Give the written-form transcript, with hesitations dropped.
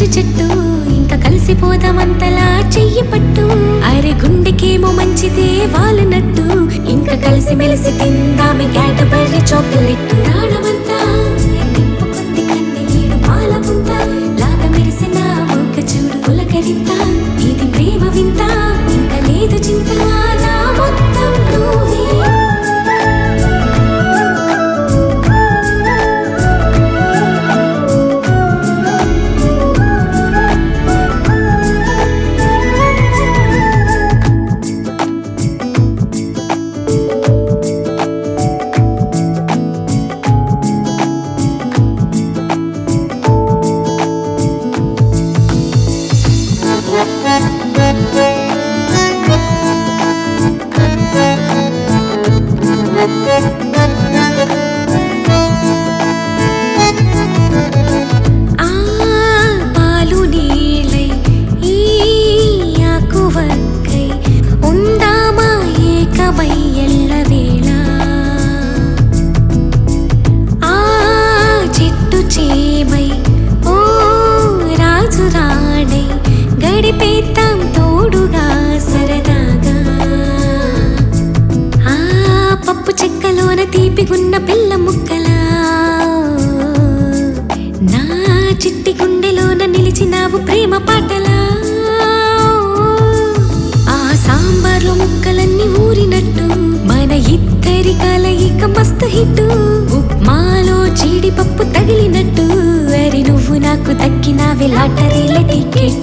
మంచి చెట్టు ఇంకా కలిసిపోదామంతలా చెయ్యి పట్టు అరే గుండెకేమో మంచిదే వాలినట్టు ఇంకా కలిసి మెలిసి తిందామి క్యాటబరీ చాక్లెట్ ప్రాణమంతా నింపుకుంది కన్నీడు పాలపుంత లాగా మెరిసిన ఒక చూడు పులకరింత ఇది ప్రేమ వింత ఇంకా లేదు చింత నా మొత్తం నువ్వే గడిపేద్దాం తోడుగా సరదాగా ఆ పప్పు చెక్కలోన తీపిగున్న బెల్ల ముక్కలా నా చిట్టి గుండెలోన నిలిచినావు ప్రేమ పాటలా ఆ సాంబార్లో ముక్కలన్నీ ఊరినట్టు మన ఇద్దరి కలయిక మస్తు హిట్టు ఉప్మాలో జీడిపప్పు తగిలినట్టు అరి నువ్వు నాకు దక్కినావే లాటరీల టికెట్